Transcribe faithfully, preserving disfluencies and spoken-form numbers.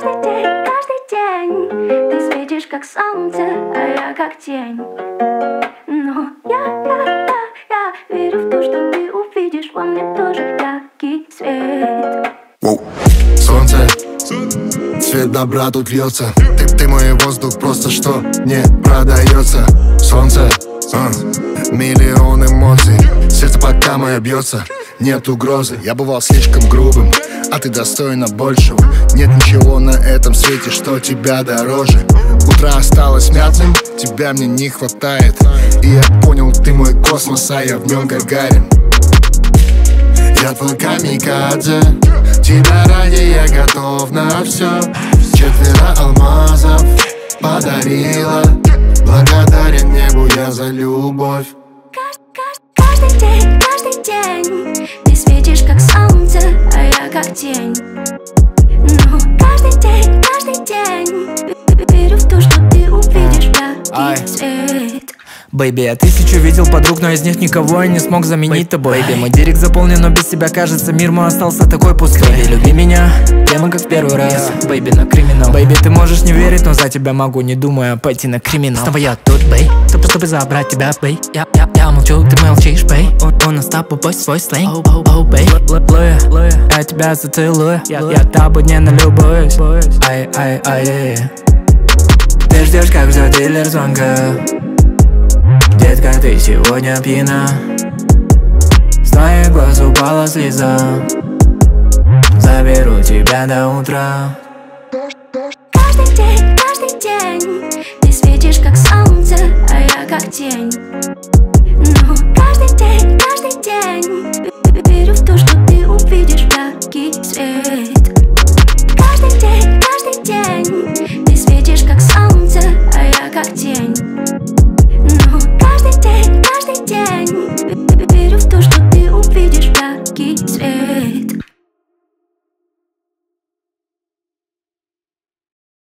Каждый день, каждый день ты светишь как солнце, а я как тень. Но я, я, я, я верю в то, что ты увидишь во мне тоже яркий свет. Воу. Солнце, цвет добра тут льется. Ты, ты мой воздух, просто что не продается. Солнце, а, миллион эмоций. Сердце пока мое бьется, нет угрозы. Я бывал слишком грубым, а ты достойна большего. Нет ничего на этом свете, что тебя дороже. Утро осталось мятным, тебя мне не хватает. И я понял, ты мой космос, а я в нем Гагарин. Я твой камикадзе, тебя ради я готов на все. Четверо алмазов подарила, благодарен небу я за любовь. Каждый день, каждый день ты светишь как солнце, а я как тень. Но каждый день, каждый день верю в то, что ты увидишь яркий свет. Бэйби, я тысячу видел подруг, но из них никого я не смог заменить тобой. Бэйби, мой директ заполнен, но без тебя, кажется, мир мой остался такой пустой. Бэйби, люби меня, прямо как в первый раз. Бэйби, на криминал. Бэйби, ты можешь не верить, но за тебя могу, не думая, пойти на криминал. Снова я тут, бэй, чтобы, чтобы забрать тебя, бэй. Я, я, я молчу, ты молчишь, бэй. У нас тобой свой сленг, оу, оу, бэй. Луя, я тебя зацелую, я, я тобой не налюбуюсь. Ай, ай, ай, ай. Ты ждешь, как ждет дилер звонка. Детка, ты сегодня пьяна, с твоих глаз упала слеза. Заберу тебя до утра. Каждый день, каждый день ты светишь как солнце, а я как тень. Но каждый день, каждый день